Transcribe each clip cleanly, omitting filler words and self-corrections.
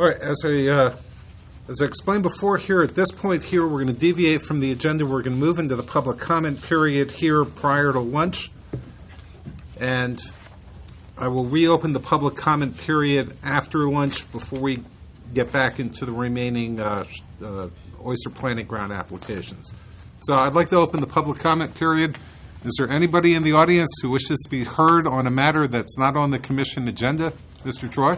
All right, as I explained before here, at this point here, we're going to deviate from the agenda. We're going to move into the public comment period here prior to lunch. And I will reopen the public comment period after lunch before we get back into the remaining oyster planting ground applications. So I'd like to open the public comment period. Is there anybody in the audience who wishes to be heard on a matter that's not on the commission agenda? Mr. Troy?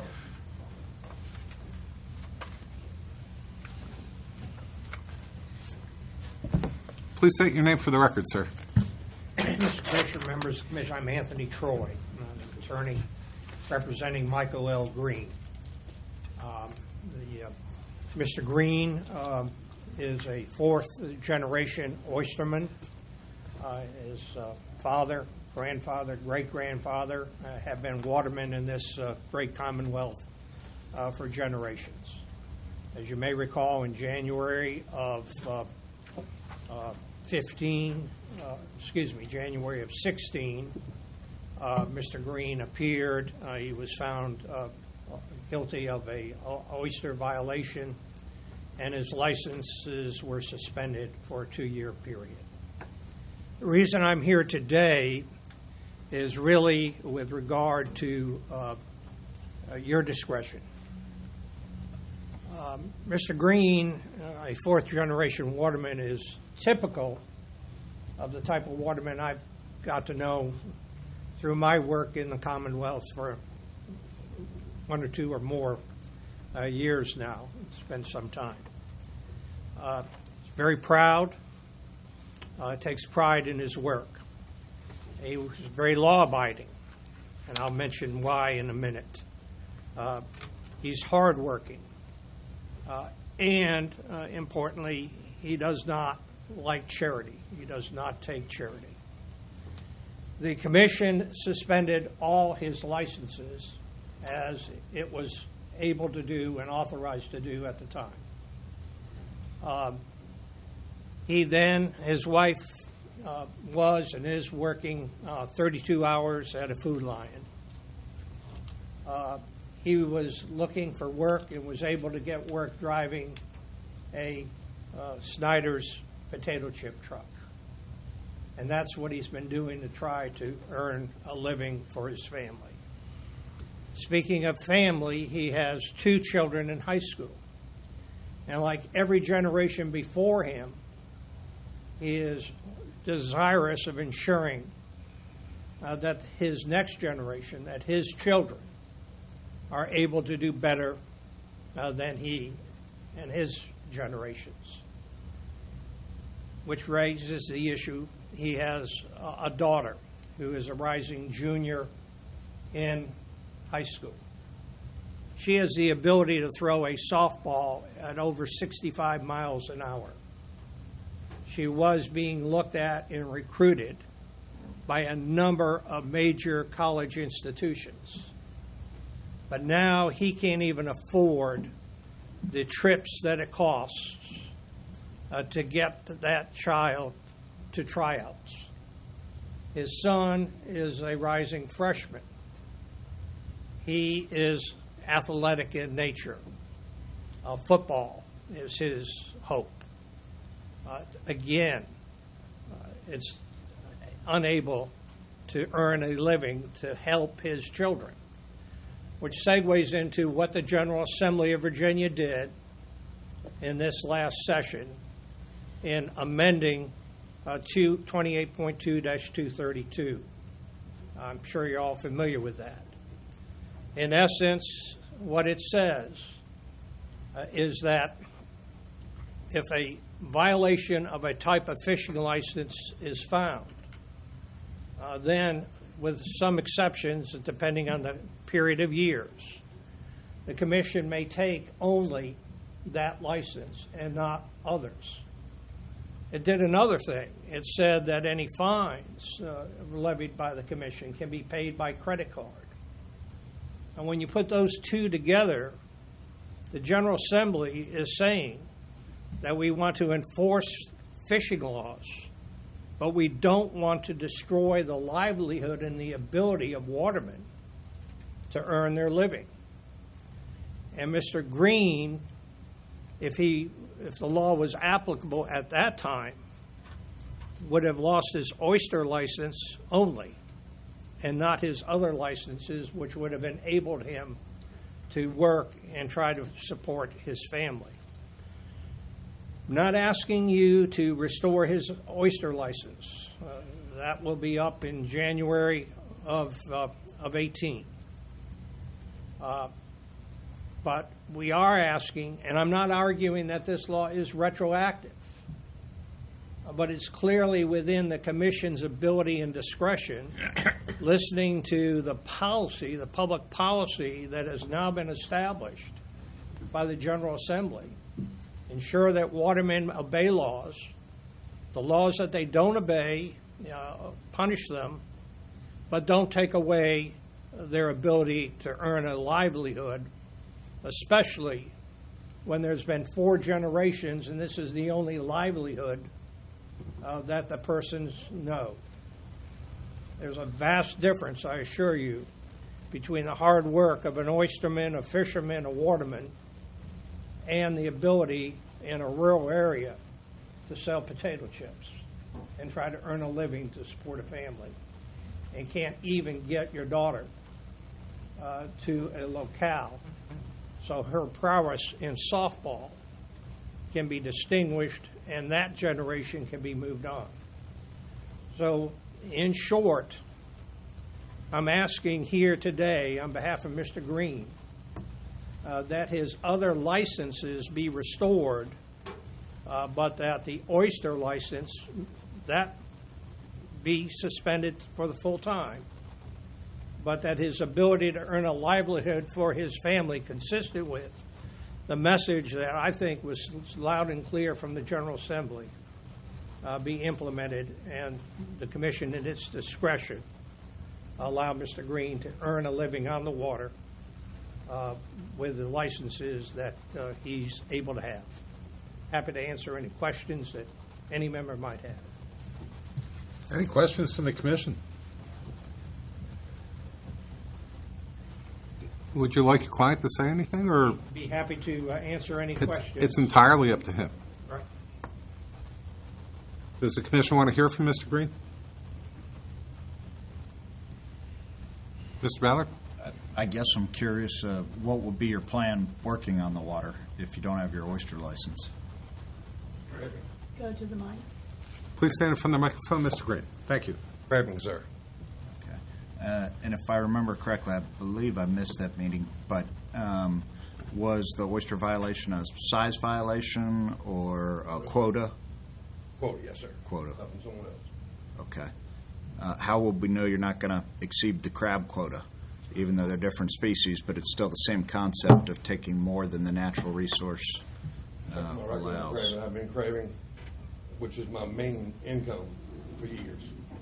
Please state your name for the record, sir. Mr. Commissioner, members of the Commission, I'm Anthony Troy. I'm an attorney representing Michael L. Green. Mr. Green is a fourth-generation oysterman. His father, grandfather, great-grandfather have been watermen in this great commonwealth for generations. As you may recall, in January of 16, Mr. Green appeared. He was found guilty of a oyster violation, and his licenses were suspended for a 2-year period. The reason I'm here today is really with regard to your discretion. Mr. Green, a fourth-generation waterman, is typical of the type of waterman I've got to know through my work in the Commonwealth for 1 or 2 or more years now. It's been some time. He's very proud, takes pride in his work. He was very law-abiding, and I'll mention why in a minute. He's hardworking, and importantly, he does not like charity. He does not take charity. The Commission suspended all his licenses as it was able to do and authorized to do at the time. His wife was and is working 32 hours at a Food Lion. He was looking for work and was able to get work driving a Snyder's potato chip truck. And that's what he's been doing to try to earn a living for his family. Speaking of family, he has 2 children in high school. And like every generation before him, he is desirous of ensuring that his next generation, that his children, are able to do better than he and his generations. Which raises the issue, he has a daughter who is a rising junior in high school. She has the ability to throw a softball at over 65 miles an hour. She was being looked at and recruited by a number of major college institutions. But now he can't even afford the trips that it costs to get that child to tryouts. His son is a rising freshman. He is athletic in nature. Football is his hope. It's unable to earn a living to help his children, which segues into what the General Assembly of Virginia did in this last session in amending 28.2-232. I'm sure you're all familiar with that. In essence, what it says is that if a violation of a type of fishing license is found, then with some exceptions, depending on the period of years, the Commission may take only that license and not others. It did another thing. It said that any fines levied by the Commission can be paid by credit card. And when you put those two together, the General Assembly is saying that we want to enforce fishing laws, but we don't want to destroy the livelihood and the ability of watermen to earn their living. And Mr. Green, if the law was applicable at that time, would have lost his oyster license only, and not his other licenses, which would have enabled him to work and try to support his family. I'm not asking you to restore his oyster license. That will be up in January of 18. But we are asking, and I'm not arguing that this law is retroactive, but it's clearly within the Commission's ability and discretion, listening to the policy, the public policy that has now been established by the General Assembly. Ensure that watermen obey laws. The laws that they don't obey, punish them, but don't take away their ability to earn a livelihood, especially when there's been 4 generations and this is the only livelihood that the persons know. There's a vast difference, I assure you, between the hard work of an oysterman, a fisherman, a waterman, and the ability in a rural area to sell potato chips and try to earn a living to support a family, and can't even get your daughter to a locale so her prowess in softball can be distinguished and that generation can be moved on. So, in short, I'm asking here today on behalf of Mr. Green that his other licenses be restored, but that the oyster license, that be suspended for the full time, but that his ability to earn a livelihood for his family, consistent with the message that I think was loud and clear from the General Assembly, be implemented, and the Commission, in its discretion, allow Mr. Green to earn a living on the water with the licenses that he's able to have. Happy to answer any questions that any member might have. Any questions from the Commission? Would you like your client to say anything, or? Be happy to answer any questions. It's entirely up to him. Right. Does the Commission want to hear from Mr. Green? Mr. Ballard? I guess I'm curious, what would be your plan working on the water if you don't have your oyster license? Go to the mic. Please stand in front of the microphone, Mr. Green. Thank you. Craving, sir. Okay. And if I remember correctly, I believe I missed that meeting, but was the oyster violation a size violation or a quota? Quote, yes, sir. Quota. Up from someone else. Okay. How will we know you're not going to exceed the crab quota, even though they're different species, but it's still the same concept of taking more than the natural resource allows? I've been craving, which is my main income for years.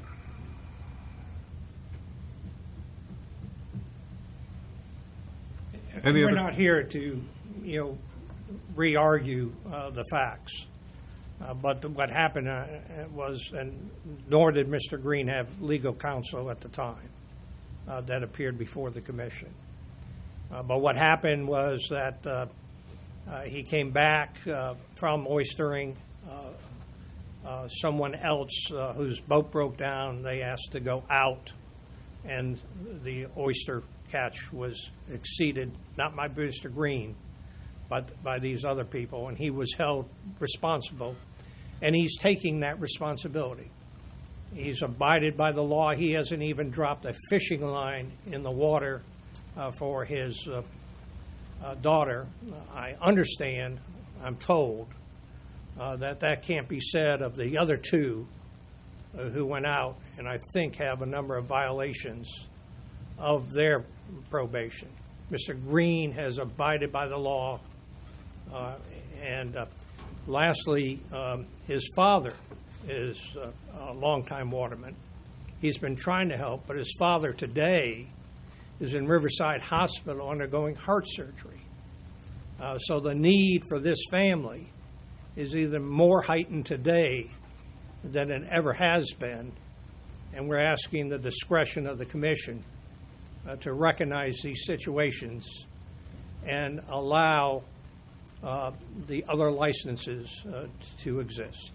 We're not here to, re-argue the facts. But what happened was, and nor did Mr. Green have legal counsel at the time that appeared before the Commission. But what happened was that he came back from oystering. Someone else whose boat broke down, they asked to go out, and the oyster catch was exceeded, not by Mr. Green, but by these other people, and he was held responsible, and he's taking that responsibility. He's abided by the law. He hasn't even dropped a fishing line in the water for his daughter. I understand, I'm told, that can't be said of the other 2 who went out, and I think have a number of violations of their probation. Mr. Green has abided by the law. And lastly, his father is a longtime waterman. He's been trying to help, but his father today is in Riverside Hospital undergoing heart surgery. So the need for this family is even more heightened today than it ever has been, and we're asking the discretion of the Commission to recognize these situations and allow the other licenses to exist.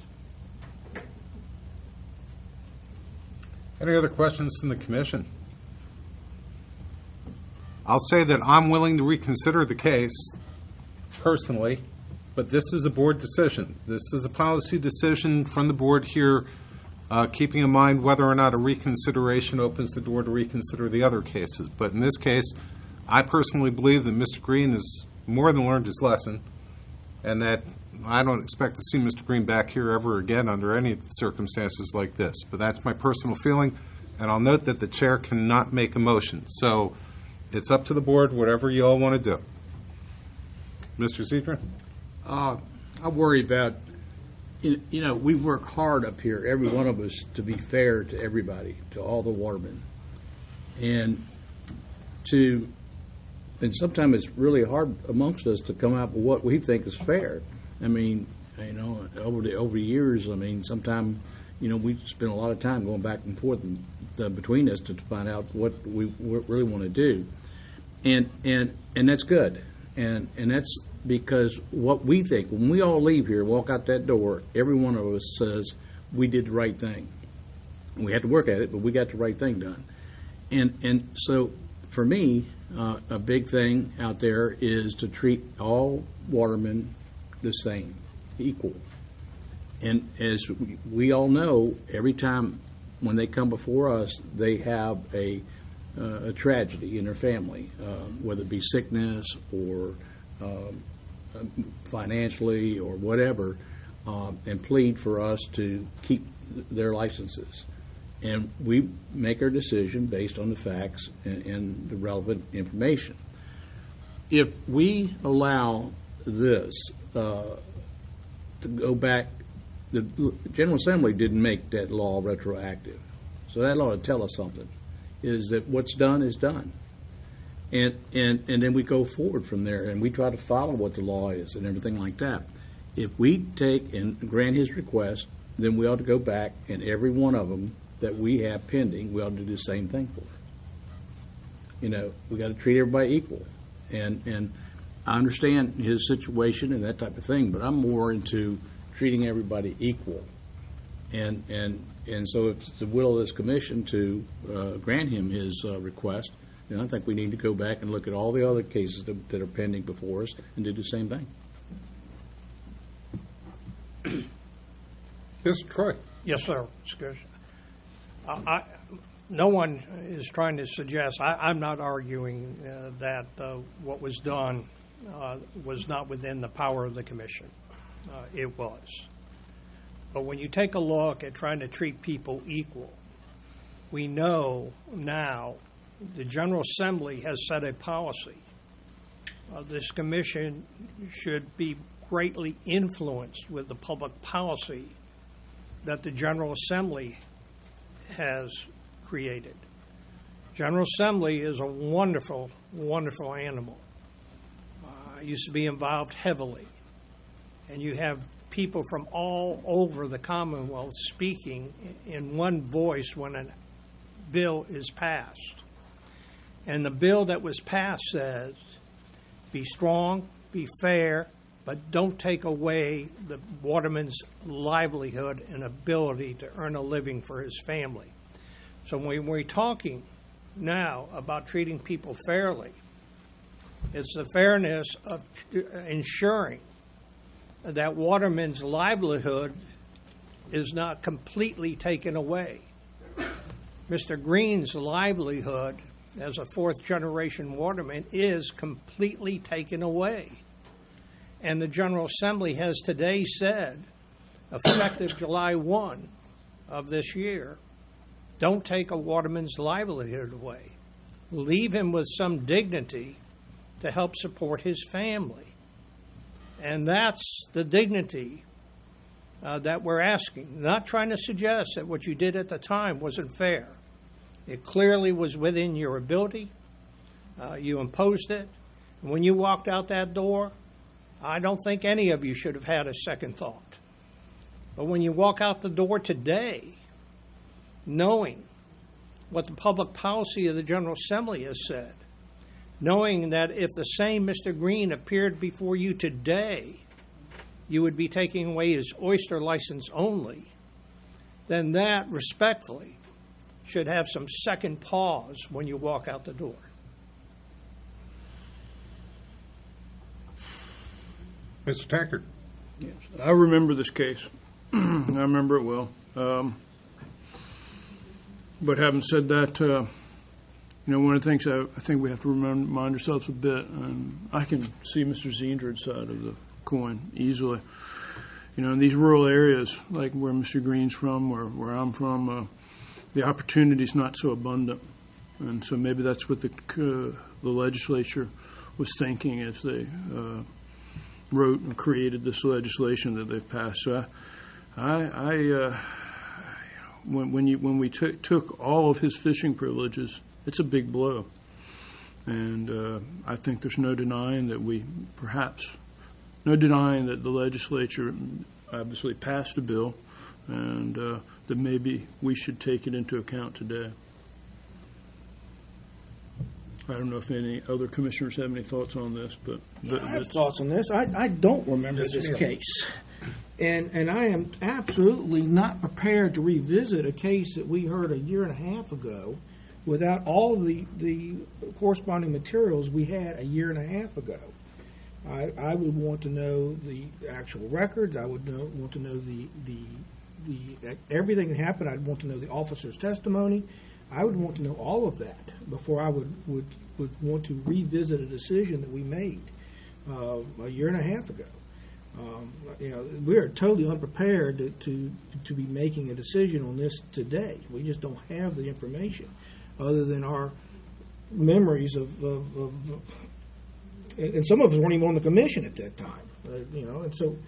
Any other questions from the commission? I'll say that I'm willing to reconsider the case personally, but this is a board decision. This is a policy decision from the board here, keeping in mind whether or not a reconsideration opens the door to reconsider the other cases. But in this case, I personally believe that Mr. Green has more than learned his lesson, and that I don't expect to see Mr. Green back here ever again under any circumstances like this. But that's my personal feeling, and I'll note that the chair cannot make a motion. So it's up to the board, whatever you all want to do. Mr. Zedrin? I worry about, we work hard up here, every one of us, to be fair to everybody, to all the watermen. And sometimes it's really hard amongst us to come up with what we think is fair. I mean, over the years, sometimes, we spend a lot of time going back and forth between us to find out what we really want to do. And that's good. And that's because what we think, when we all leave here, walk out that door, every one of us says we did the right thing. We had to work at it, but we got the right thing done. And so for me, a big thing out there is to treat all watermen the same, equal. And as we all know, every time when they come before us, they have a tragedy in their family, whether it be sickness or financially or whatever, and plead for us to keep their licenses. And we make our decision based on the facts and the relevant information. If we allow this to go back, the General Assembly didn't make that law retroactive. So that ought to tell us something, is that what's done is done. And then we go forward from there, and we try to follow what the law is and everything like that. If we take and grant his request, then we ought to go back, and every one of them that we have pending, we ought to do the same thing for. We got to treat everybody equal. And I understand his situation and that type of thing, but I'm more into treating everybody equal. And so if it's the will of this commission to grant him his request, then I think we need to go back and look at all the other cases that are pending before us and do the same thing. Mr. Troy? Yes, sir. Excuse. No one is trying to suggest, I'm not arguing that what was done was not within the power of the commission. It was. But when you take a look at trying to treat people equal, we know now the General Assembly has set a policy. This commission should be greatly influenced with the public policy that the General Assembly has created. General Assembly is a wonderful, wonderful animal. I used to be involved heavily. And you have people from all over the Commonwealth speaking in one voice when a bill is passed. And the bill that was passed says, be strong, be fair, but don't take away the waterman's livelihood and ability to earn a living for his family. So when we're talking now about treating people fairly, it's the fairness of ensuring that waterman's livelihood is not completely taken away. Mr. Green's livelihood as a fourth-generation waterman is completely taken away. And the General Assembly has today said, effective July 1 of this year, don't take a waterman's livelihood away. Leave him with some dignity to help support his family. And that's the dignity that we're asking. Not trying to suggest that what you did at the time wasn't fair. It clearly was within your ability. You imposed it. And when you walked out that door, I don't think any of you should have had a second thought. But when you walk out the door today, knowing what the public policy of the General Assembly has said, knowing that if the same Mr. Green appeared before you today, you would be taking away his oyster license only, then that, respectfully, should have some second pause when you walk out the door. Mr. Tackert. I remember this case. I remember it well. But having said that, one of the things I think we have to remind ourselves a bit, and I can see Mr. Ziendred's side of the coin easily. In these rural areas, like where Mr. Green's from, where I'm from, the opportunity's not so abundant. And so maybe that's what the legislature was thinking as they wrote and created this legislation that they've passed. So when we took all of his fishing privileges, it's a big blow. And I think there's no denying that the legislature obviously passed a bill, and that maybe we should take it into account today. I don't know if any other commissioners have any thoughts on this, but I have thoughts on this. I don't remember this case. And I am absolutely not prepared to revisit a case that we heard a year and a half ago without all the corresponding materials we had a year and a half ago. I would want to know the actual records. I would want to know the everything that happened. I'd want to know the officer's testimony. I would want to know all of that before I would want to revisit a decision that we made a year and a half ago. We are totally unprepared to be making a decision on this today. We just don't have the information other than our memories of and some of us weren't even on the commission at that time. And so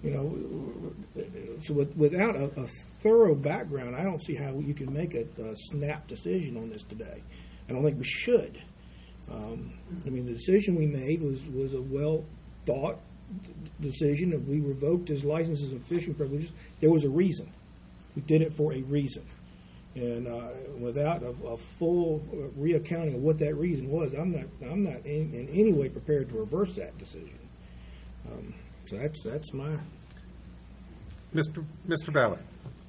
without a thorough background, I don't see how you can make a snap decision on this today. I don't think we should. The decision we made was a well-thought decision. If we revoked his licenses and fishing privileges, there was a reason. We did it for a reason. And without a full reaccounting of what that reason was, I'm not in any way prepared to reverse that decision. So that's my. Mr. Ballard.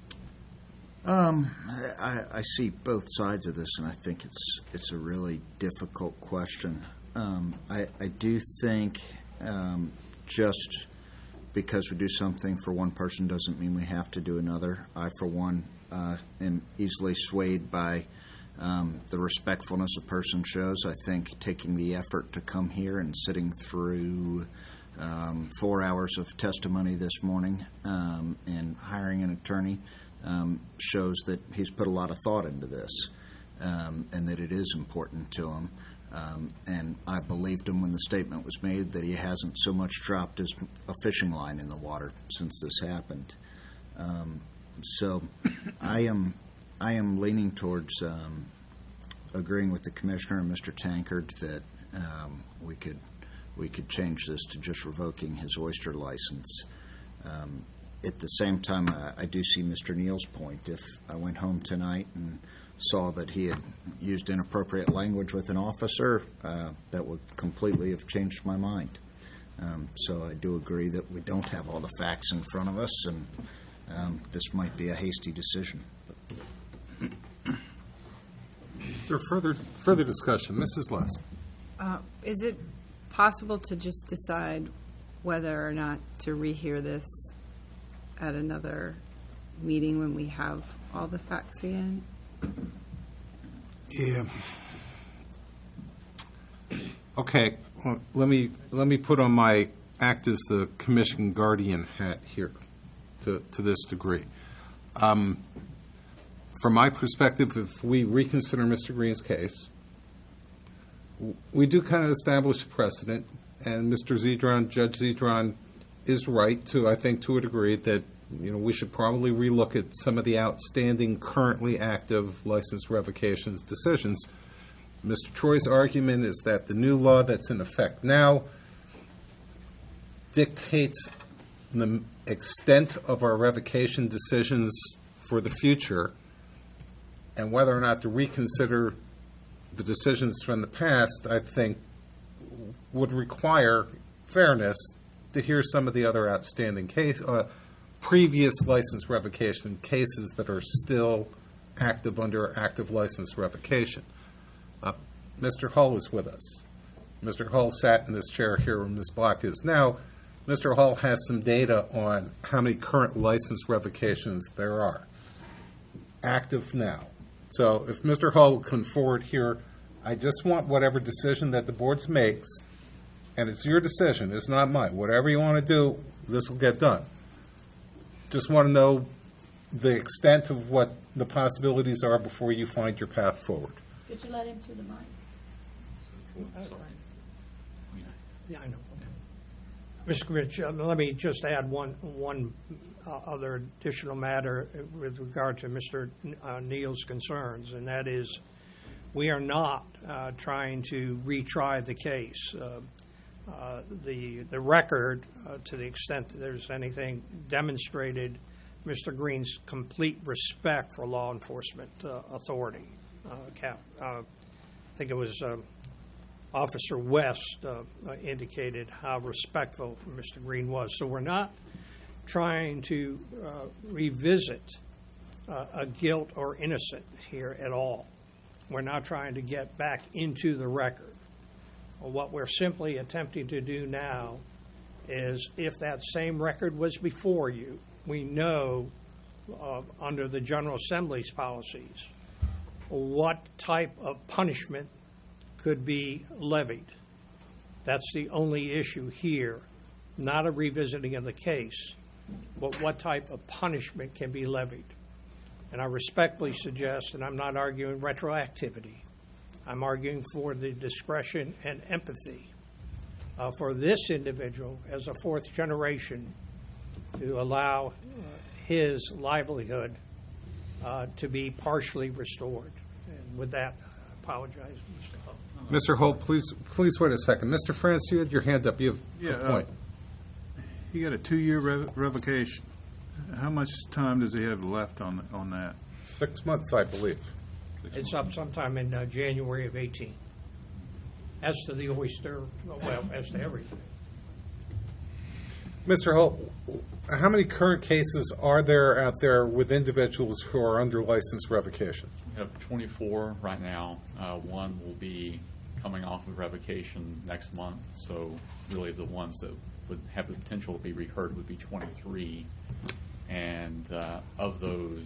I see both sides of this, and I think it's a really difficult question. I do think just because we do something for one person doesn't mean we have to do another. I, for one, am easily swayed by the respectfulness a person shows. I think taking the effort to come here and sitting through 4 hours of testimony this morning and hiring an attorney shows that he's put a lot of thought into this and that it is important to him. And I believed him when the statement was made that he hasn't so much dropped a fishing line in the water since this happened. So I am leaning towards agreeing with the commissioner and Mr. Tankard that we could change this to just revoking his oyster license. At the same time, I do see Mr. Neal's point. If I went home tonight and saw that he had used inappropriate language with an officer, that would completely have changed my mind. So I do agree that we don't have all the facts in front of us, and this might be a hasty decision. Is there further discussion? Mrs. Lusk. Is it possible to just decide whether or not to rehear this at another meeting when we have all the facts in? Yeah. Okay. Well, let me put on my act as the commission guardian hat here to this degree. From my perspective, if we reconsider Mr. Green's case, we do kind of establish a precedent, and Mr. Zedron, Judge Zedron, is right to a degree that we should probably relook at some of the outstanding, currently active license revocations decisions. Mr. Troy's argument is that the new law that's in effect now dictates the extent of our revocation decisions for the future, and whether or not to reconsider the decisions from the past, I think, would require fairness to hear some of the other outstanding previous license revocation cases that are still active under active license revocation. Mr. Hull is with us. Mr. Hull sat in this chair here where Ms. Block is now. Mr. Hull has some data on how many current license revocations there are active now. So if Mr. Hull will come forward here, I just want whatever decision that the board makes, and it's your decision, it's not mine. Whatever you want to do, this will get done. Just want to know the extent of what the possibilities are before you find your path forward. Could you let him to the mic? Yeah, I know. Mr. Rich, let me just add one other additional matter with regard to Mr. Neal's concerns, and that is we are not trying to retry the case. The record, to the extent that there's anything demonstrated, Mr. Green's complete respect for law enforcement authority. I think it was Officer West indicated how respectful Mr. Green was. So we're not trying to revisit a guilt or innocent here at all. We're not trying to get back into the record. What we're simply attempting to do now is, if that same record was before you, we know under the General Assembly's policies what type of punishment could be levied. That's the only issue here, not a revisiting of the case, but what type of punishment can be levied. And I respectfully suggest, and I'm not arguing retroactivity, I'm arguing for the discretion and empathy for this individual as a fourth generation to allow his livelihood to be partially restored. And with that, I apologize, Mr. Hull. Mr. Hull, please wait a second. Mr. France, you had your hand up. You have a point. He got a 2-year revocation. How much time does he have left on that? 6 months, I believe. It's up sometime in January of 18. As to the oyster, well, as to everything. Mr. Hull, how many current cases are there out there with individuals who are under license revocation? We have 24 right now. One will be coming off of revocation next month, so really the ones that would have the potential to be reheard would be 23. And of those,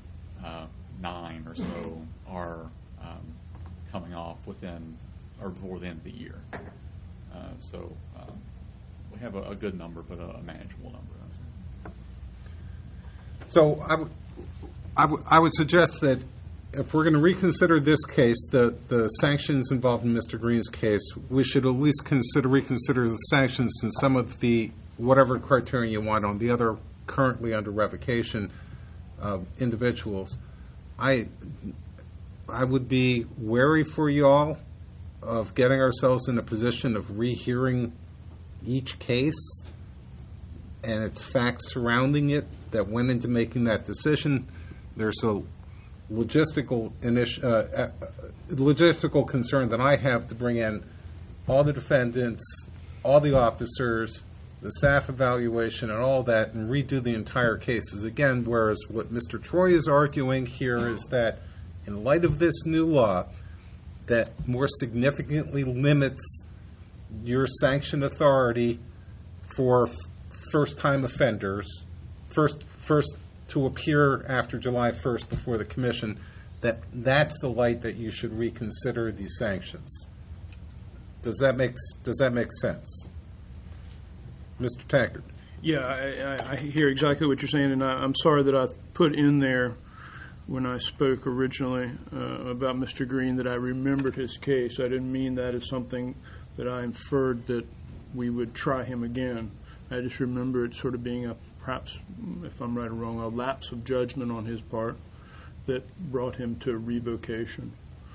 9 or so are coming off within or before the end of the year. So we have a good number, but a manageable number. So I would suggest that if we're going to reconsider this case, the sanctions involved in Mr. Green's case, we should at least reconsider the sanctions and some of the whatever criteria you want on the other currently under revocation individuals. I would be wary for you all of getting ourselves in a position of rehearing each case and its facts surrounding it that went into making that decision. There's a logistical concern that I have to bring in all the defendants, all the officers, the staff evaluation and all that, and redo the entire cases again, whereas what Mr. Troy is arguing here is that in light of this new law that more significantly limits your sanction authority for first-time offenders, first to appear after July 1st before the commission, that's the light that you should reconsider these sanctions. Does that make sense? Mr. Taggart. Yeah, I hear exactly what you're saying, and I'm sorry that I put in there when I spoke originally about Mr. Green that I remembered his case. I didn't mean that as something that I inferred that we would try him again. I just remember it sort of being perhaps, if I'm right or wrong, a lapse of judgment on his part that brought him to revocation.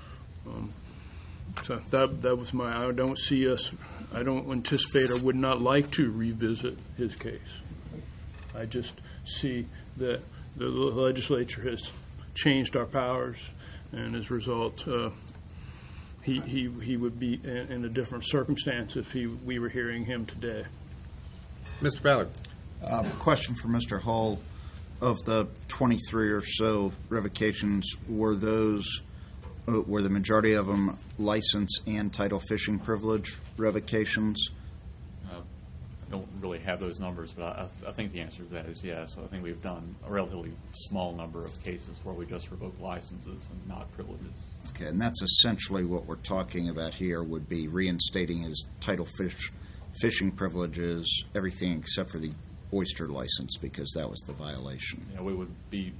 So that was I don't anticipate or would not like to revisit his case. I just see that the legislature has changed our powers, and as a result, he would be in a different circumstance if we were hearing him today. Mr. Ballard. Question for Mr. Hull. Of the 23 or so revocations, were the majority of them license and title fishing privilege revocations? I don't really have those numbers, but I think the answer to that is yes. I think we've done a relatively small number of cases where we just revoke licenses and not privileges. Okay, and that's essentially what we're talking about here, would be reinstating his title fishing privileges, everything except for the oyster license, because that was the violation. Yeah, we would be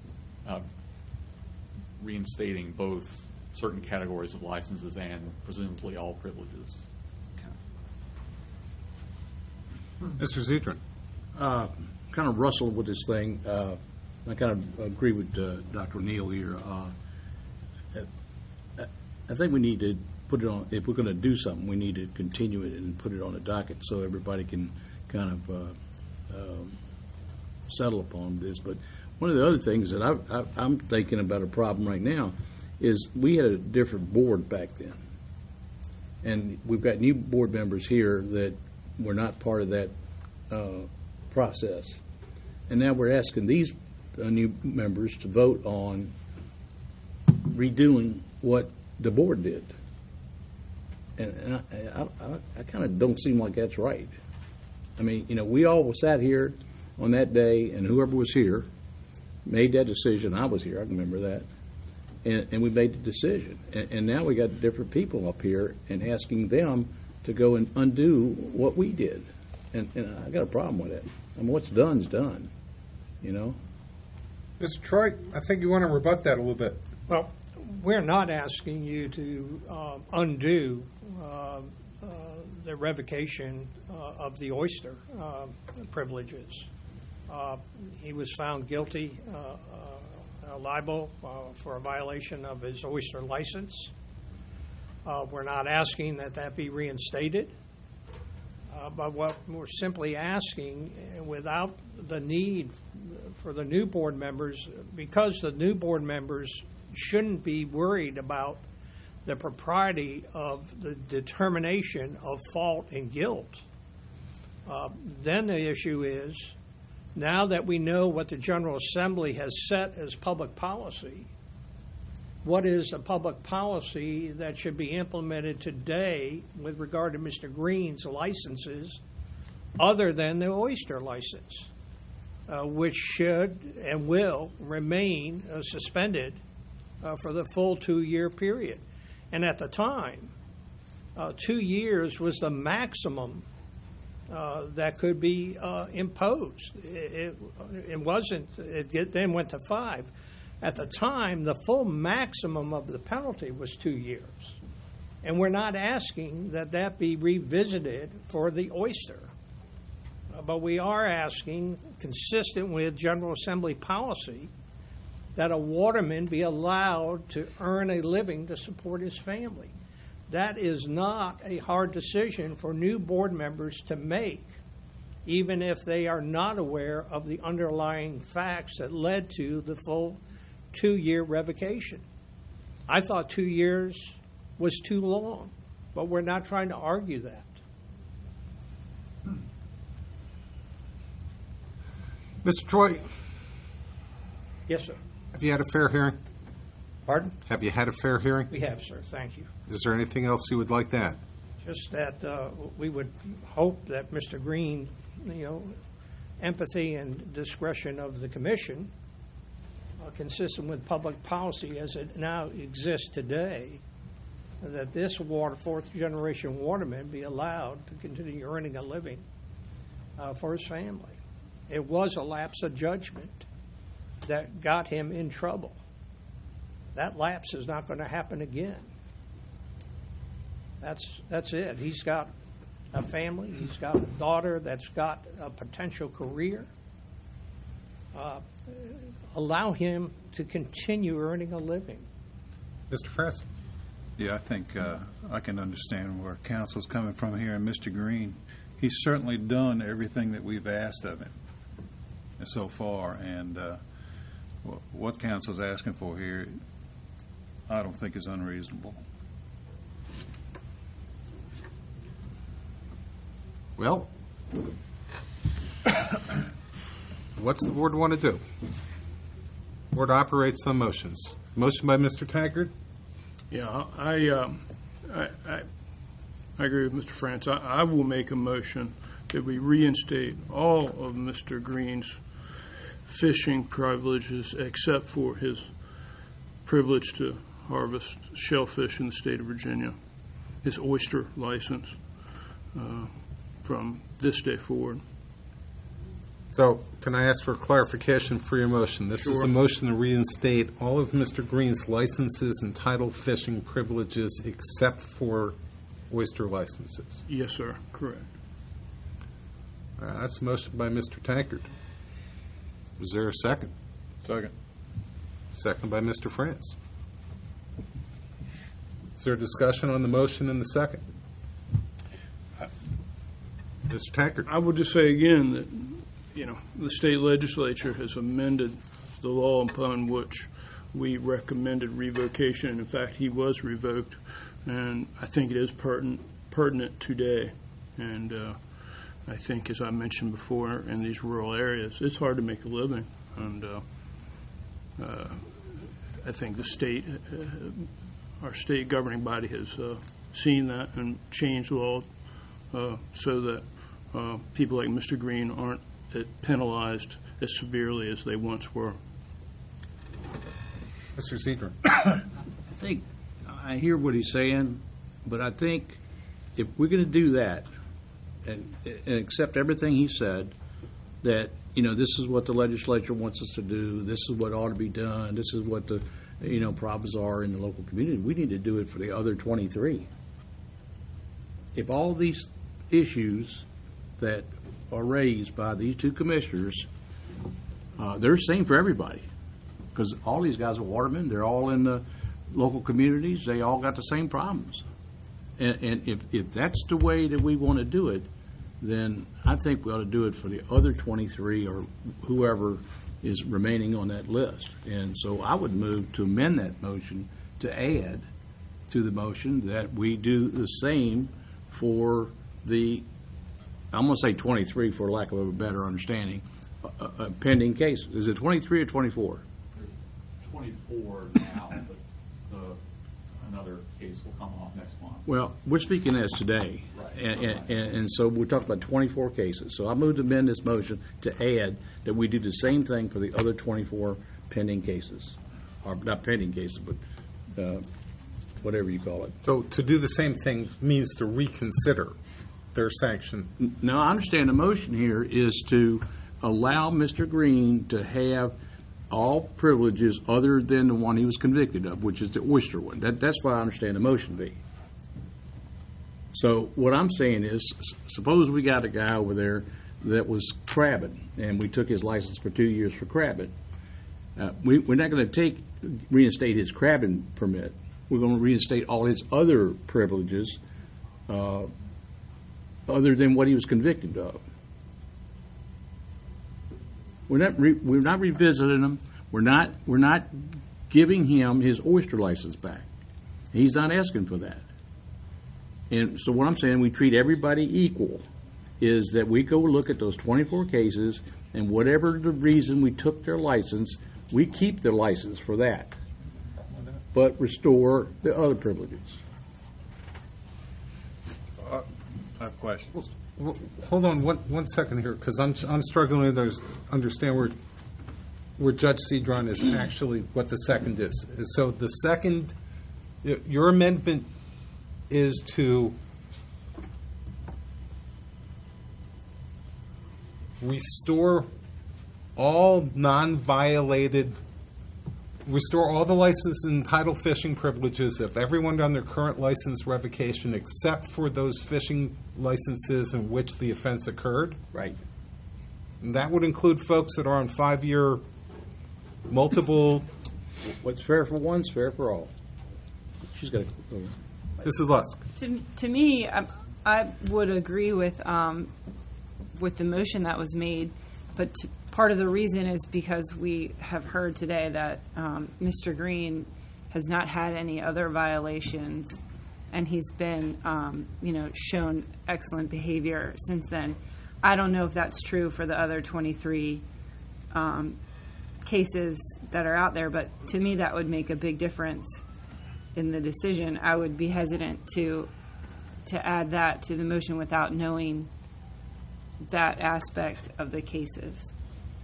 reinstating both certain categories of licenses and presumably all privileges. Mr. Zedrin. Kind of wrestled with this thing. I kind of agree with Dr. Neal here. I think we need to put it on, if we're going to do something, we need to continue it and put it on a docket so everybody can kind of settle upon this. But one of the other things that I'm thinking about a problem right now is we had a different board back then. And we've got new board members here that were not part of that process. And now we're asking these new members to vote on redoing what the board did. And I kind of don't seem like that's right. I mean, we all sat here on that day, and whoever was here made that decision. I was here, I remember that. And we made the decision. And now we got different people up here and asking them to go and undo what we did. And I got a problem with it. I mean, what's done's done, Mr. Troy, I think you want to rebut that a little bit. Well, we're not asking you to undo the revocation of the oyster privileges. He was found guilty libel for a violation of his oyster license. We're not asking that be reinstated, but what we're simply asking, without the need for the new board members, because the new board members shouldn't be worried about the propriety of the determination of fault and guilt. Then the issue is, now that we know what the General Assembly has set as public policy, what is the public policy that should be implemented today with regard to Mr. Green's licenses other than the oyster license, which should and will remain suspended for the full 2-year period? And at the time, 2 years was the maximum that could be imposed. It wasn't. It then went to 5. At the time, the full maximum of the penalty was 2 years, and we're not asking that be revisited for the oyster, but we are asking, consistent with General Assembly policy, that a waterman be allowed to earn a living to support his family. That is not a hard decision for new board members to make, even if they are not aware of the underlying facts that led to the full 2-year revocation. I thought 2 years was too long, but we're not trying to argue that. Mr. Troy. Yes, sir. Have you had a fair hearing? Pardon? Have you had a fair hearing? We have, sir. Thank you. Is there anything else you would like to add? Just that we would hope that Mr. Green, empathy and discretion of the commission, consistent with public policy as it now exists today, that this fourth-generation waterman be allowed to continue earning a living for his family. It was a lapse of judgment that got him in trouble. That lapse is not going to happen again. That's it. He's got a family. He's got a daughter that's got a potential career. Allow him to continue earning a living. Mr. Fress? Yeah, I think I can understand where council's coming from here. And Mr. Green, he's certainly done everything that we've asked of him so far. And what council's asking for here, I don't think is unreasonable. Well, what's the board want to do? Board operates on motions. Motion by Mr. Taggart. Yeah, I agree with Mr. France. I will make a motion that we reinstate all of Mr. Green's fishing privileges except for his privilege to harvest shellfish in the state of Virginia, his oyster license from this day forward. So, can I ask for clarification for your motion? This is a motion to reinstate all of Mr. Green's licenses and title fishing privileges except for oyster licenses. Yes, sir. Correct. That's a motion by Mr. Taggart. Is there a second? Second. Second by Mr. France. Is there discussion on the motion and the second? Mr. Taggart. I would just say again that, the state legislature has amended the law upon which we recommended revocation. In fact, he was revoked, and I think it is pertinent today. And I think, as I mentioned before, in these rural areas, it's hard to make a living. And I think the state, our state governing body has seen that and changed the law so that people like Mr. Green aren't penalized as severely as they once were. Mr. Zedron. I think I hear what he's saying, but I think if we're going to do that and accept everything he said, that this is what the legislature wants us to do, this is what ought to be done, this is what the problems are in the local community, we need to do it for the other 23. If all these issues that are raised by these two commissioners, they're the same for everybody, because all these guys are watermen, they're all in the local communities, they all got the same problems. And if that's the way that we want to do it, then I think we ought to do it for the other 23 or whoever is remaining on that list. And so I would move to amend that motion to add to the motion that we do the same for the, I'm going to say 23 for lack of a better understanding, pending cases. Is it 23 or 24? 24 now, but another case will come off next month. Well, we're speaking as today, Right. and so we're talking about 24 cases. So I move to amend this motion to add that we do the same thing for the other 24 pending cases, or not pending cases, but whatever you call it. So to do the same thing means to reconsider their sanction. Now, I understand the motion here is to allow Mr. Green to have all privileges other than the one he was convicted of, which is the oyster one. That's what I understand the motion to be. So what I'm saying is, suppose we got a guy over there that was crabbing, and we took his license for 2 years for crabbing. We're not going to reinstate his crabbing permit. We're going to reinstate all his other privileges other than what he was convicted of. We're not revisiting him. We're not giving him his oyster license back. He's not asking for that. And so what I'm saying, we treat everybody equal, is that we go look at those 24 cases, and whatever the reason we took their license, we keep their license for that, but restore the other privileges. I have questions. Hold on one second here, because I'm struggling to understand where Judge Cedron is actually, what the second is. So the second, your amendment is to restore all restore all the license and title fishing privileges of everyone on their current license revocation except for those fishing licenses in which the offense occurred. Right. And that would include folks that are on 5-year multiple. What's fair for one's fair for all. She's got to. Mrs. Lusk. To me, I would agree with the motion that was made, but part of the reason is because we have heard today that Mr. Green has not had any other violations and he's been, shown excellent behavior since then. I don't know if that's true for the other 23 cases that are out there, but to me, that would make a big difference in the decision. I would be hesitant to add that to the motion without knowing that aspect of the cases.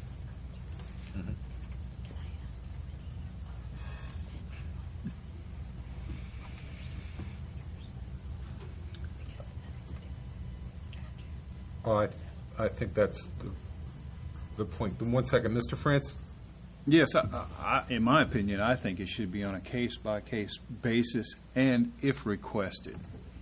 Well, I think that's the point. 1 second, Mr. France? Yes, in my opinion, I think it should be on a case-by-case basis and if requested.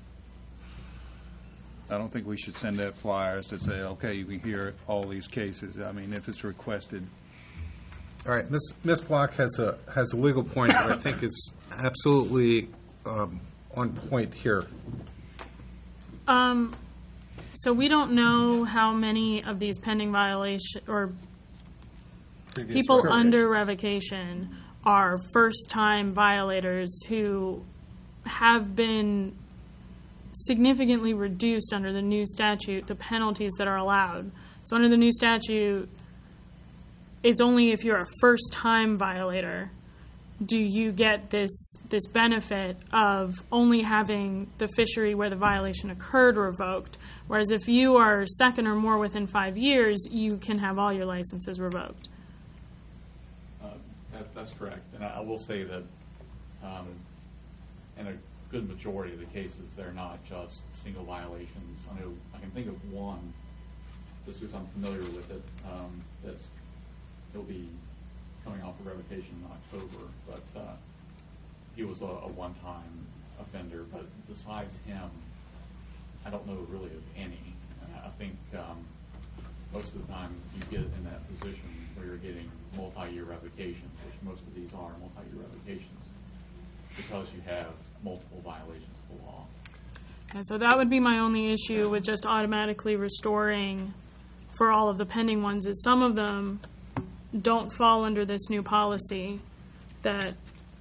I don't think we should send out flyers to say, okay, you can hear all these cases. I mean, if it's requested. All right, Ms. Block has a legal point that I think is absolutely on point here. So we don't know how many of these pending violations or people under revocation are first-time violators who have been significantly reduced under the new statute, the penalties that are allowed. So under the new statute, it's only if you're a first-time violator do you get this benefit of only having the fishery where the violation occurred revoked, whereas if you are second or more within 5 years, you can have all your licenses revoked. That's correct. And I will say that in a good majority of the cases, they're not just single violations. I can think of one, just because I'm familiar with it, it'll be coming off of revocation in October, but he was a one-time offender. But besides him, I don't know really of any. And I think most of the time you get in that position where you're getting multi-year revocations, which most of these are multi-year revocations, because you have multiple violations of the law. And so that would be my only issue with just automatically restoring for all of the pending ones, is some of them don't fall under this new policy that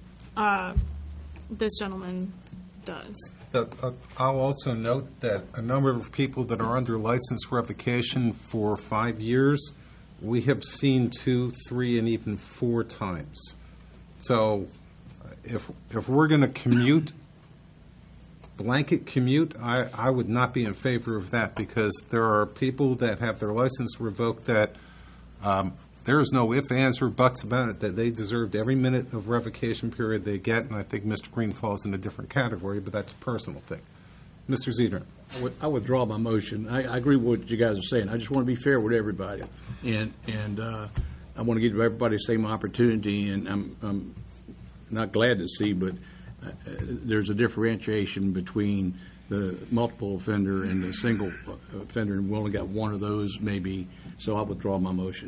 this gentleman does. I'll also note that a number of people that are under license revocation for 5 years, we have seen 2, 3, and even 4 times. So if we're going to blanket commute, I would not be in favor of that, because there are people that have their license revoked that there is no ifs, ands, or buts about it, that they deserved every minute of revocation period they get, and I think Mr. Green falls in a different category, but that's a personal thing. Mr. Zedrin. I withdraw my motion. I agree with what you guys are saying. I just want to be fair with everybody, and I want to give everybody the same opportunity, and I'm not glad to see, but there's a differentiation between the multiple offender and the single offender, and we only got one of those maybe, so I'll withdraw my motion.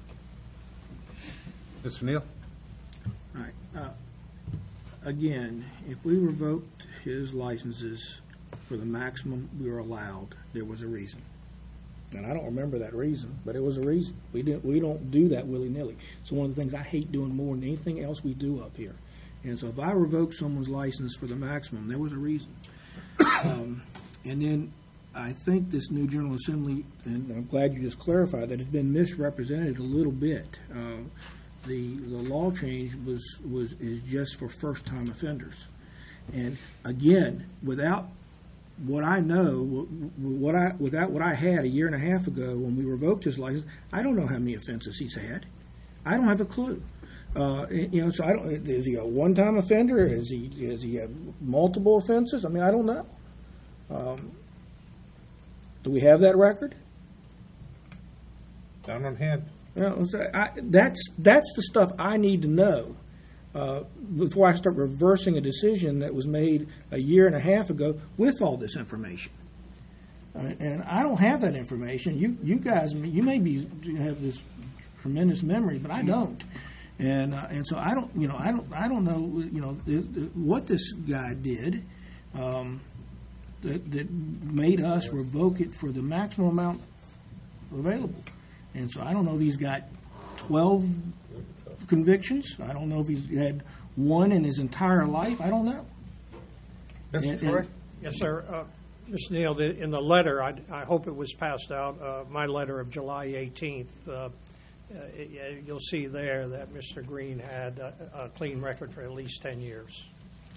Mr. Neal? All right. Again, if we revoked his licenses for the maximum we were allowed, there was a reason. And I don't remember that reason, but it was a reason. We don't do that willy-nilly. It's one of the things I hate doing more than anything else we do up here. And so if I revoke someone's license for the maximum, there was a reason. And then I think this new General Assembly, and I'm glad you just clarified that, it's been misrepresented a little bit. The law change is just for first-time offenders. And again, without what I know, without what I had a year and a half ago when we revoked his license, I don't know how many offenses he's had. I don't have a clue. So I don't. Is he a one-time offender? Has he had multiple offenses? I mean, I don't know. Do we have that record? Down on hand. That's the stuff I need to know before I start reversing a decision that was made a year and a half ago with all this information. And I don't have that information. You guys, you may have this tremendous memory, but I don't. And so I don't know what this guy did that made us revoke it for the maximum amount available. And so I don't know if he's got 12 convictions. I don't know if he's had one in his entire life. I don't know. Mr. Troy? Yes, sir. Mr. Neal, in the letter, I hope it was passed out, my letter of July 18th, you'll see there that Mr. Green had a clean record for at least 10 years.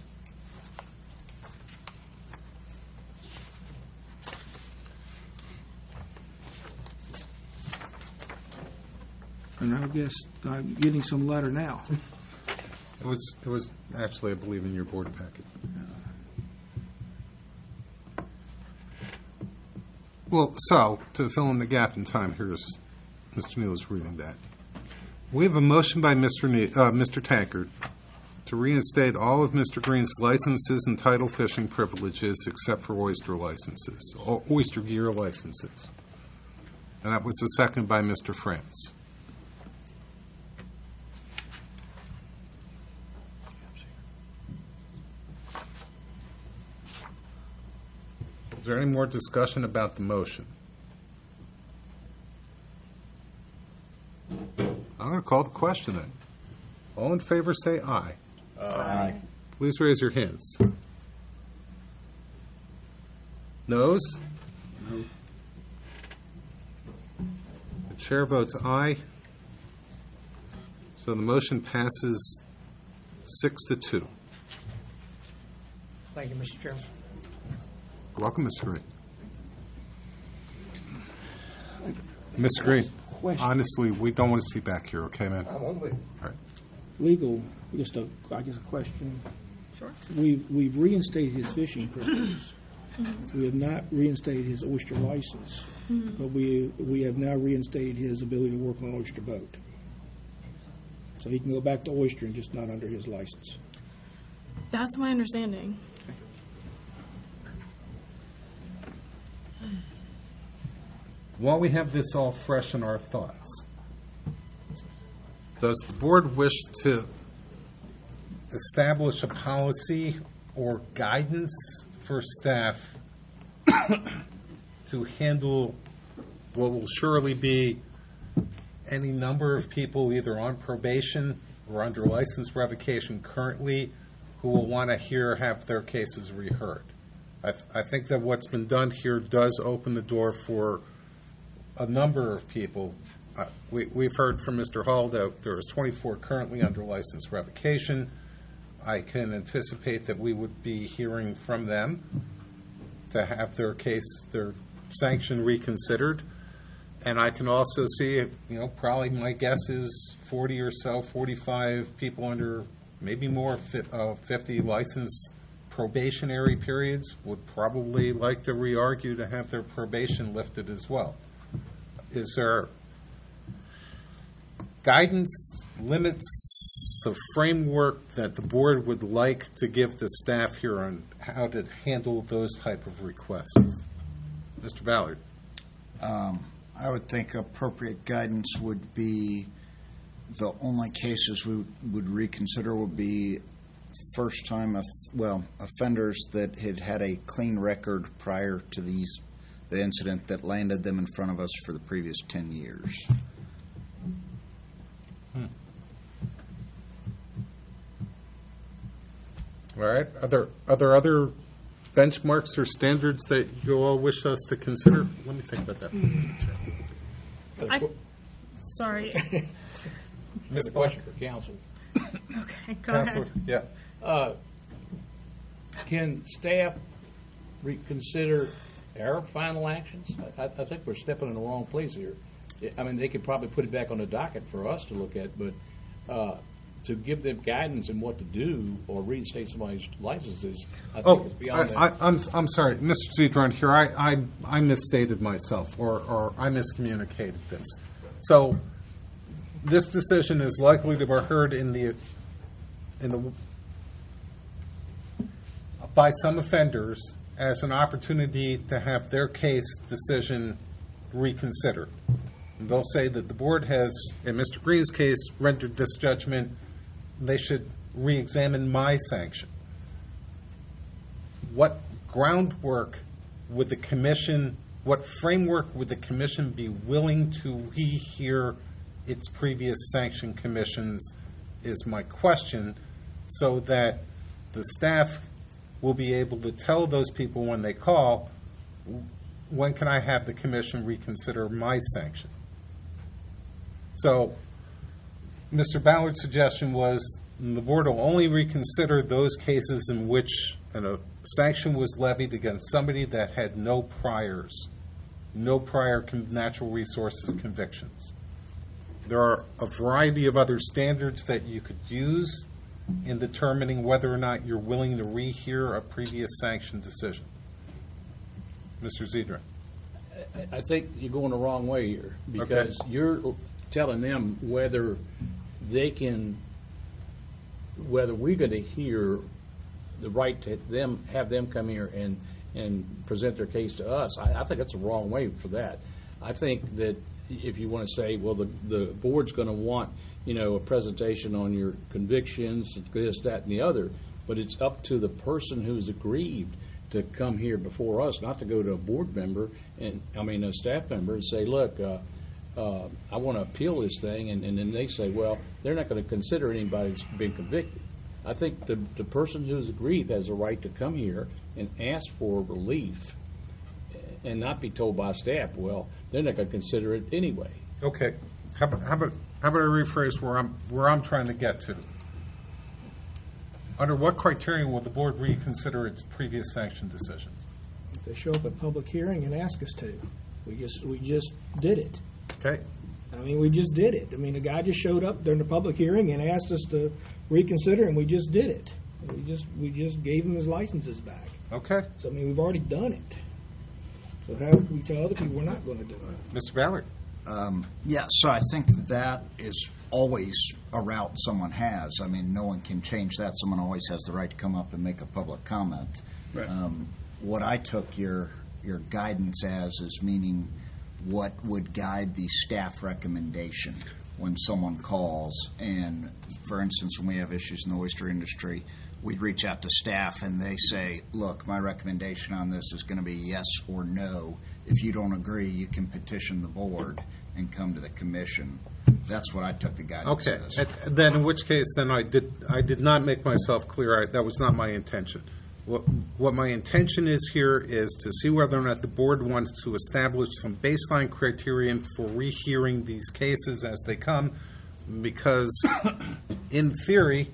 And I guess I'm getting some letter now. It was actually, I believe, in your board packet. Well, so, to fill in the gap in time, here's Mr. Neal is reading that. We have a motion by Mr. Tankard to reinstate all of Mr. Green's licenses and title fishing privileges except for oyster licenses, or oyster gear licenses. And that was the second by Mr. France. Is there any more discussion about the motion? I'm going to call the question then. All in favor say aye. Aye. Please raise your hands. Noes? No. The chair votes aye. So the motion passes 6-2. Thank you, Mr. Chairman. Welcome, Mr. Green. Mr. Green, honestly, we don't want to see you back here, okay, man? I'm on with you. All right. Legal, I guess a question. Sure. We've reinstated his fishing privileges. We have not reinstated his oyster license, but we have now reinstated his ability to work on an oyster boat. So he can go back to oystering, just not under his license. That's my understanding. While we have this all fresh in our thoughts, does the board wish to establish a policy or guidance for staff to handle what will surely be any number of people either on probation or under license revocation currently who will want to have their cases reheard? I think that what's been done here does open the door for a number of people. We've heard from Mr. Hall that there is 24 currently under license revocation. I can anticipate that we would be hearing from them to have their case, their sanction reconsidered. And I can also see, probably my guess is 40 or so, 45 people under maybe more 50 license probationary periods would probably like to re-argue to have their probation lifted as well. Is there guidance, limits, a framework that the board would like to give the staff here on how to handle those type of requests? Mr. Ballard. I would think appropriate guidance would be the only cases we would reconsider would be first-time offenders that had a clean record prior to the incident that landed them in front of us for the previous 10 years. All right. Are there other benchmarks or standards that you all wish us to consider? Let me think about that. Sorry. Ms. Question for counsel. Okay, go Counselor, ahead. yeah. Can staff reconsider our final actions? I think we're stepping in the wrong place here. I mean, they could probably put it back on the docket for us to look at, but to give them guidance on what to do or reinstate somebody's licenses, I think is beyond that. I'm sorry, Mr. Zedron here. I misstated myself, or I miscommunicated this. So this decision is likely to be heard by some offenders as an opportunity to have their case decision reconsidered. And they'll say that the board has, in Mr. Green's case, rendered this judgment. They should re-examine my sanction. What groundwork would the commission, what framework would the commission be willing to rehear its previous sanction commissions is my question, so that the staff will be able to tell those people when they call, when can I have the commission reconsider my sanction? So Mr. Ballard's suggestion was the board will only reconsider those cases in which a sanction was levied against somebody that had no prior natural resources convictions. There are a variety of other standards that you could use in determining whether or not you're willing to rehear a previous sanction decision. Mr. Zedra. I think you're going the wrong way here, because you're telling them whether we're going to hear the right to have them come here and present their case to us. I think that's the wrong way for that. I think that if you want to say, well, the board's going to want, a presentation on your convictions, this, that, and the other, but it's up to the person who's aggrieved to come here before us, not to go to a board member a staff member and say, look, I want to appeal this thing, and then they say, well, they're not going to consider anybody that's been convicted. I think the person who's aggrieved has a right to come here and ask for relief and not be told by staff, well, they're not going to consider it anyway. Okay. How about I rephrase where I'm trying to get to? Under what criterion will the board reconsider its previous sanction decisions? If they show up at public hearing and ask us to, we just did it. Okay. We just did it. A guy just showed up during the public hearing and asked us to reconsider, and we just did it. We just gave him his licenses back. Okay. So we've already done it. So how would we tell other people we're not going to do it? Mr. Ballard. So I think that is always a route someone has. No one can change that. Someone always has the right to come up and make a public comment. Right. What I took your guidance as is meaning what would guide the staff recommendation when someone calls. And, for instance, when we have issues in the oyster industry, we'd reach out to staff and they say, look, my recommendation on this is going to be yes or no. If you don't agree, you can petition the board and come to the commission. That's what I took the guidance as. Okay. Then in which case, then I did not make myself clear. That was not my intention. What my intention is here is to see whether or not the board wants to establish some baseline criterion for rehearing these cases as they come, because in theory,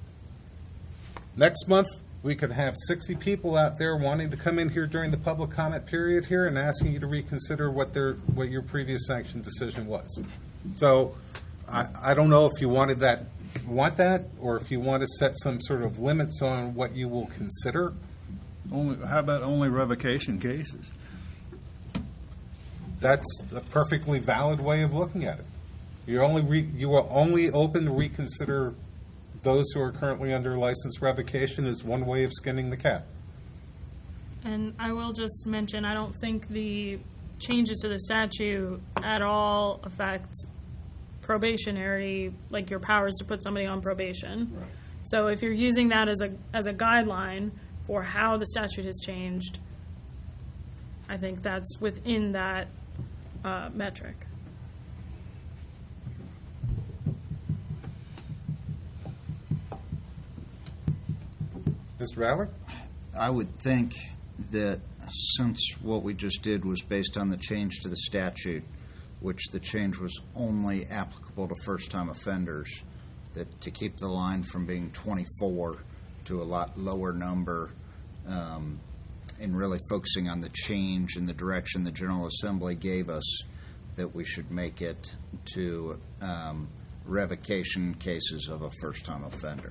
next month we could have 60 people out there wanting to come in here during the public comment period here and asking you to reconsider what your previous sanction decision was. So I don't know if you want that, or if you want to set some sort of limits on what you will consider. How about only revocation cases? That's a perfectly valid way of looking at it. You are only open to reconsider those who are currently under license revocation is one way of skinning the cat. And I will just mention, I don't think the changes to the statute at all affect probationary, like your powers to put somebody on probation. Right. So if you're using that as a guideline for how the statute has changed, I think that's within that metric. Mr. Ballard? I would think that since what we just did was based on the change to the statute, which the change was only applicable to first-time offenders, that to keep the line from being 24 to a lot lower number, and really focusing on the change in the direction the General Assembly gave us, that we should make it to revocation cases of a first-time offender.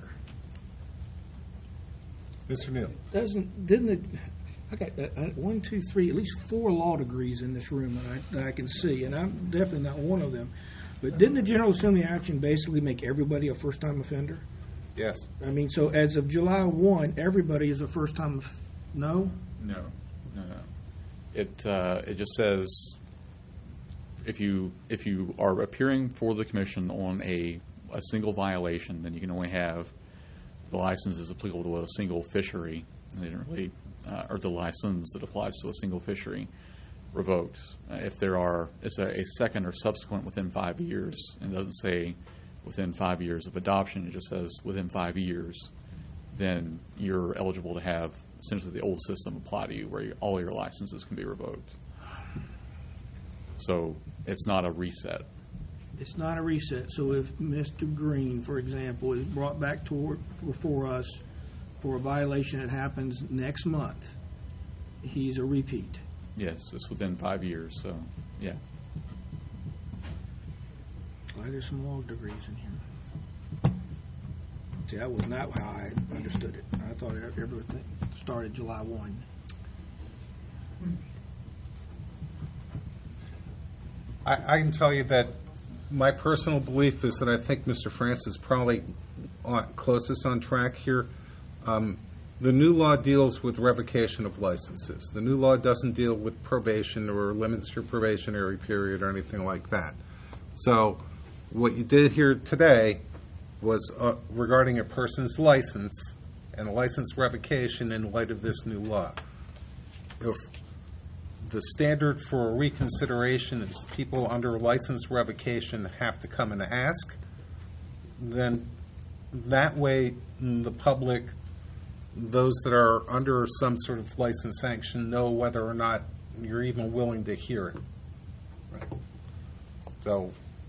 Mr. Neal. I got 1, 2, 3, at least 4 law degrees in this room that I can see, and I'm definitely not one of them. But didn't the General Assembly action basically make everybody a first-time offender? Yes. So as of July 1, everybody is a first-time. No. It just says if you are appearing for the commission on a single violation, then you can only have the license is applicable to a single fishery. They didn't really, or the license that applies to a single fishery revoked. If it's a second or subsequent within 5 years, and it doesn't say within 5 years of adoption, it just says within 5 years, then you're eligible to have essentially the old system apply to you, where all your licenses can be revoked. So it's not a reset. It's not a reset. So if Mr. Green, for example, is brought back before us for a violation that happens next month, he's a repeat. Yes, it's within 5 years, so, yeah. Why there's some law degrees in here? See, that was not how I understood it. I thought everything started July 1. I can tell you that my personal belief is that I think Mr. France is probably closest on track here. The new law deals with revocation of licenses. The new law doesn't deal with probation or limits your probationary period or anything like that. So what you did here today was regarding a person's license and a license revocation in light of this new law. If the standard for reconsideration is people under license revocation have to come and ask, then that way the public, those that are under some sort of license sanction, know whether or not you're even willing to hear it. Right. So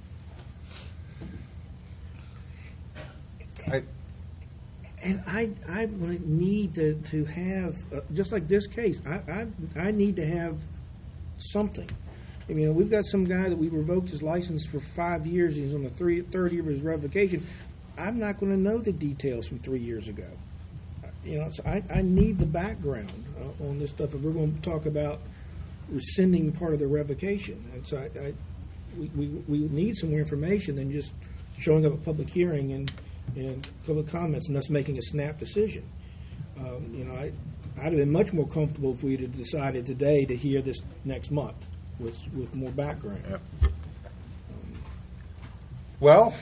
I need to have, just like this case, I need to have something. I mean, we've got some guy that we revoked his license for 5 years. He's on the third year of his revocation. I'm not going to know the details from 3 years ago. You know, so I need the background on this stuff if we're going to talk about rescinding part of the revocation. And so we need some more information than just showing up at a public hearing and public comments and us making a snap decision. You know, I'd have been much more comfortable if we'd have decided today to hear this next month with more background. Yeah. Well,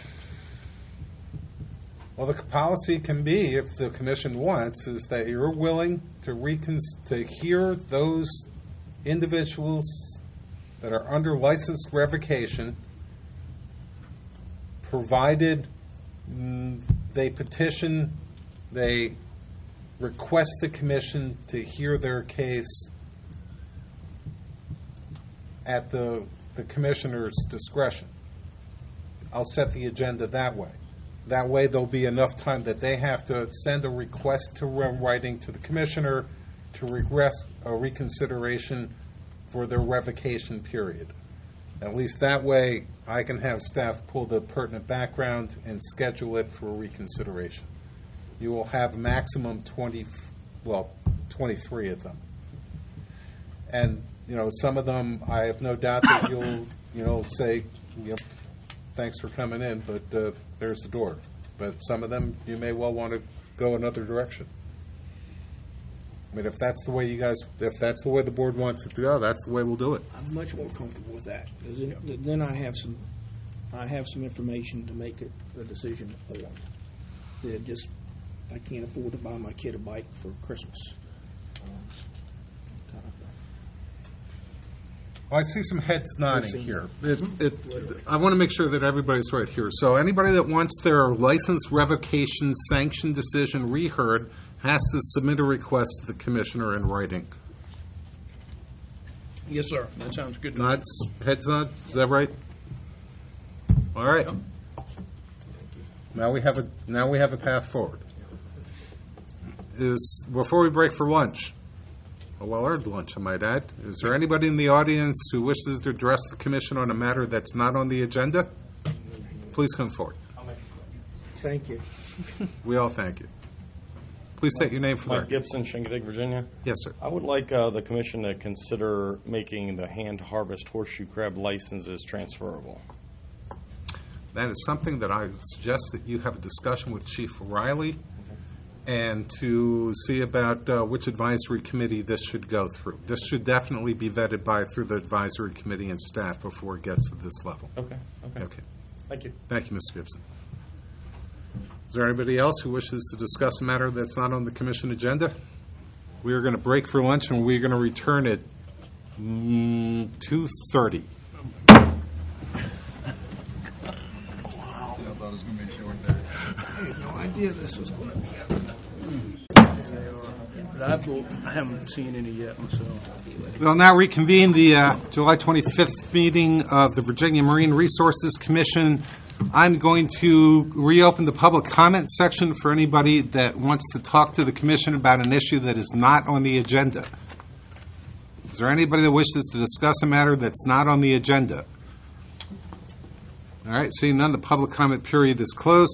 the policy can be, if the commission wants, is that you're willing to hear those individuals that are under license revocation, provided they petition, they request the commission to hear their case at the commissioner's discretion. I'll set the agenda that way. That way there'll be enough time that they have to send a request to writing to the commissioner to request a reconsideration for their revocation period. At least that way I can have staff pull the pertinent background and schedule it for reconsideration. You will have maximum 23 of them. And, you know, some of them, I have no doubt that you'll say, thanks for coming in, but there's the door. But some of them, you may well want to go another direction. I mean, if that's the way the way the board wants it to go, that's the way we'll do it. I'm much more comfortable with that, because then I have some information to make a decision on. That just, I can't afford to buy my kid a bike for Christmas. Well, I see some heads nodding here. I want to make sure that everybody's right here. So anybody that wants their license revocation sanction decision reheard has to submit a request to the commissioner in writing. Yes, sir. That sounds good to me. Nods, heads nods. Is that right? All right. Now we have a path forward. Before we break for lunch, a well-earned lunch, I might add. Is there anybody in the audience who wishes to address the commission on a matter that's not on the agenda? Please come forward. Thank you. We all thank you. Please state your name for the Mike record. Gibson, Chincoteague, Virginia. Yes, sir. I would like the commission to consider making the hand harvest horseshoe crab licenses transferable. That is something that I suggest that you have a discussion with Chief O'Reilly and to see about which advisory committee this should go through. This should definitely be vetted through the advisory committee and staff before it gets to this level. Okay. Thank you. Thank you, Mr. Gibson. Is there anybody else who wishes to discuss a matter that's not on the commission agenda? We are going to break for lunch and we're going to return at 2:30. I thought it was going to be a short day. I had no idea this was going to be. but I haven't seen any yet myself. We'll now reconvene the July 25th meeting of the Virginia Marine Resources Commission. I'm going to reopen the public comment section for anybody that wants to talk to the commission about an issue that is not on the agenda. Is there anybody that wishes to discuss a matter that's not on the agenda? All right, seeing none, the public comment period is closed.